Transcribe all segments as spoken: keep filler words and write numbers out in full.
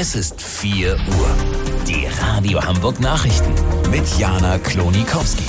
Es ist vier Uhr. Die Radio Hamburg Nachrichten mit Jana Klonikowski.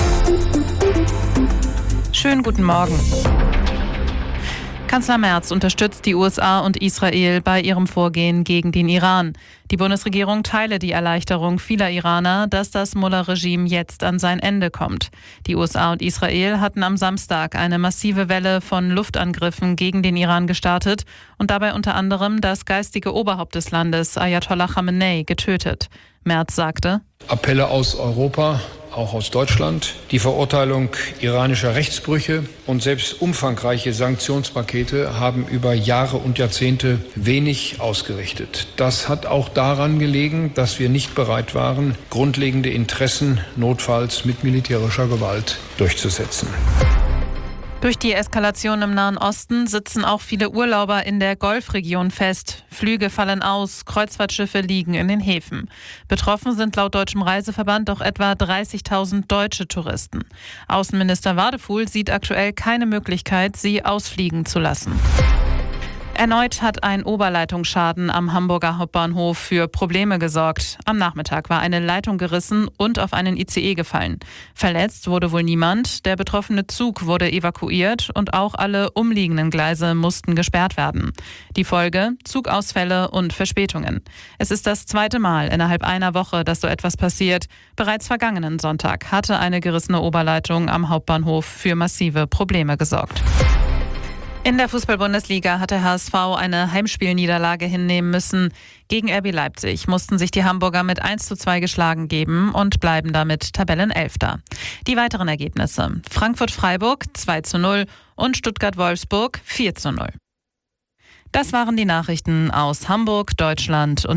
Schönen guten Morgen. Kanzler Merz unterstützt die U S A und Israel bei ihrem Vorgehen gegen den Iran. Die Bundesregierung teile die Erleichterung vieler Iraner, dass das Mullah-Regime jetzt an sein Ende kommt. Die U S A und Israel hatten am Samstag eine massive Welle von Luftangriffen gegen den Iran gestartet und dabei unter anderem das geistige Oberhaupt des Landes, Ayatollah Khamenei, getötet. Merz sagte: Appelle aus Europa, auch aus Deutschland, die Verurteilung iranischer Rechtsbrüche und selbst umfangreiche Sanktionspakete haben über Jahre und Jahrzehnte wenig ausgerichtet. Das hat auch daran gelegen, dass wir nicht bereit waren, grundlegende Interessen notfalls mit militärischer Gewalt durchzusetzen. Durch die Eskalation im Nahen Osten sitzen auch viele Urlauber in der Golfregion fest. Flüge fallen aus, Kreuzfahrtschiffe liegen in den Häfen. Betroffen sind laut Deutschem Reiseverband auch etwa dreißigtausend deutsche Touristen. Außenminister Wadefuhl sieht aktuell keine Möglichkeit, sie ausfliegen zu lassen. Erneut hat ein Oberleitungsschaden am Hamburger Hauptbahnhof für Probleme gesorgt. Am Nachmittag war eine Leitung gerissen und auf einen I C E gefallen. Verletzt wurde wohl niemand. Der betroffene Zug wurde evakuiert und auch alle umliegenden Gleise mussten gesperrt werden. Die Folge: Zugausfälle und Verspätungen. Es ist das zweite Mal innerhalb einer Woche, dass so etwas passiert. Bereits vergangenen Sonntag hatte eine gerissene Oberleitung am Hauptbahnhof für massive Probleme gesorgt. In der Fußball-Bundesliga hat der H S V eine Heimspielniederlage hinnehmen müssen. Gegen R B Leipzig mussten sich die Hamburger mit eins zu zwei geschlagen geben und bleiben damit Tabellenelfter. Die weiteren Ergebnisse: Frankfurt-Freiburg zwei zu null und Stuttgart-Wolfsburg vier zu null. Das waren die Nachrichten aus Hamburg, Deutschland und